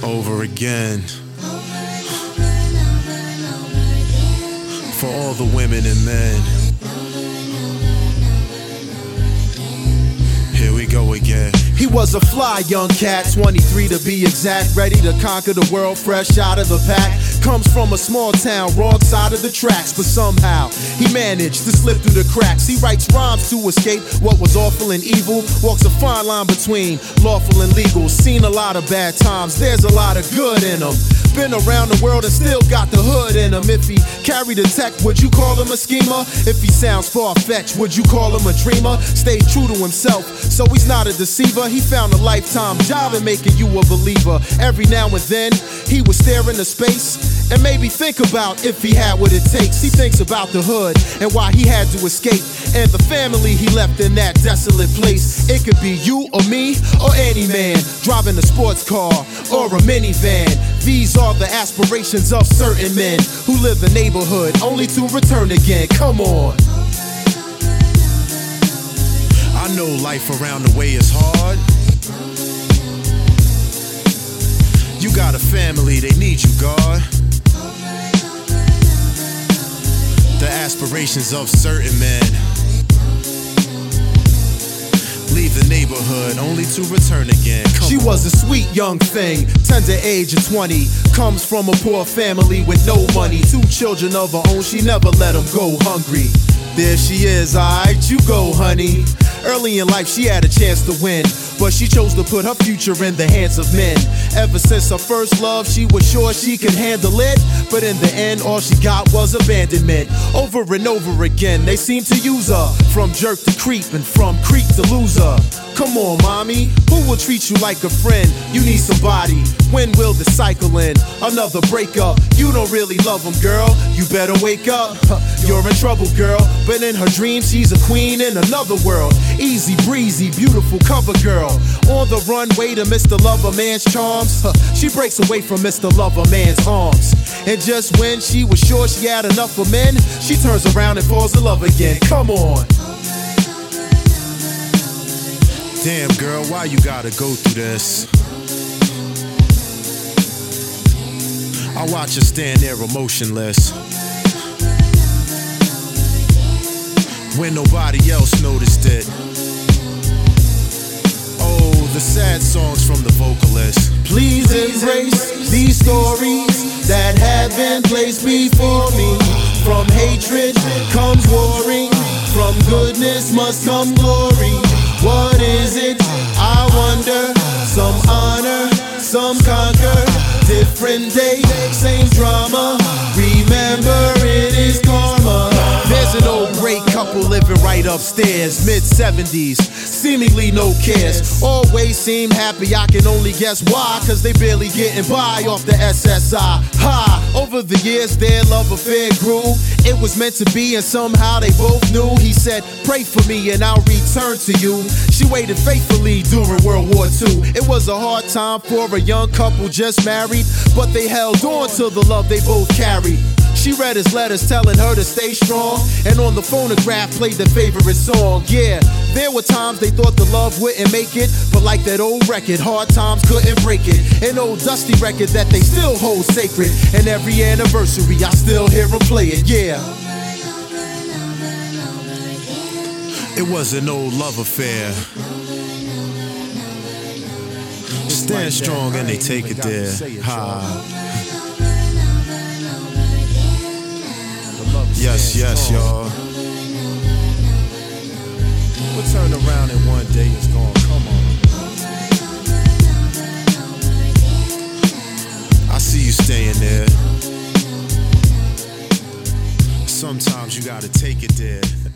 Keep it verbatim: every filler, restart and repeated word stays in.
over again. For all the women and men. Here we go again. He was a fly young cat, twenty-three to be exact, ready to conquer the world fresh out of the pack. Comes from a small town, wrong side of the tracks, but somehow he managed to slip through the cracks. He writes rhymes to escape what was awful and evil, walks a fine line between lawful and legal. Seen a lot of bad times, there's a lot of good in him. Been around the world and still got the hood in him. If he carried a tech, would you call him a schemer? If he sounds far-fetched, would you call him a dreamer? Stayed true to himself, so he's not a deceiver. He found a lifetime job in making you a believer. Every now and then, he would stare into space and maybe think about if he had what it takes. He thinks about the hood and why he had to escape, and the family he left in that desolate place. It could be you or me or any man, driving a sports car or a minivan. These are the aspirations of certain men who live the neighborhood only to return again. Come on. I know life around the way is hard. You got a family, they need you, God. The aspirations of certain men leave the neighborhood only to return again. Come she on. was a sweet young thing, tender age of twenty. Comes from a poor family with no money. Two children of her own, she never let them go hungry. There she is, alright, you go, honey. Early in life, she had a chance to win, but she chose to put her future in the hands of men. Ever since her first love, she was sure she could handle it, but in the end, all she got was abandonment. Over and over again, they seem to use her, from jerk to creep and from creep to loser. Come on, mommy, who will treat you like a friend? You need somebody. When will the cycle end? Another breakup. You don't really love him, girl. You better wake up. You're in trouble, girl. But in her dreams, she's a queen in another world. Easy breezy, beautiful cover girl. On the runway to Mister Lover Man's charms. She breaks away from Mister Lover Man's arms. And just when she was sure she had enough of men, she turns around and falls in love again. Come on. Damn, girl, why you gotta go through this? I watch her stand there emotionless when nobody else noticed it. Oh, the sad songs from the vocalist. Please embrace these stories that have been placed before me. From hatred comes warring, from goodness must come glory. What is it? I wonder. Some honor, some conquer. Different day, same drama. Remember, it is karma. There's an old great couple living right upstairs, mid seventies, seemingly no cares. Always seem happy, I can only guess why, cause they barely getting by off the S S I. Ha! Over the years their love affair grew. It was meant to be and somehow they both knew. He said, pray for me and I'll return to you. She waited faithfully during World War Two. It was a hard time for a young couple just married, but they held on to the love they both carried. She read his letters telling her to stay strong, and on the phonograph played their favorite song. Yeah, there were times they thought the love wouldn't make it, but like that old record, hard times couldn't break it. An old dusty record that they still hold sacred, and every anniversary I still hear them play it. Yeah. It was an old love affair. Stand strong and they take it there. Ha. Yes, yes, y'all. We'll turn around and one day it's gone. Come on. I see you staying there. Sometimes you gotta take it there.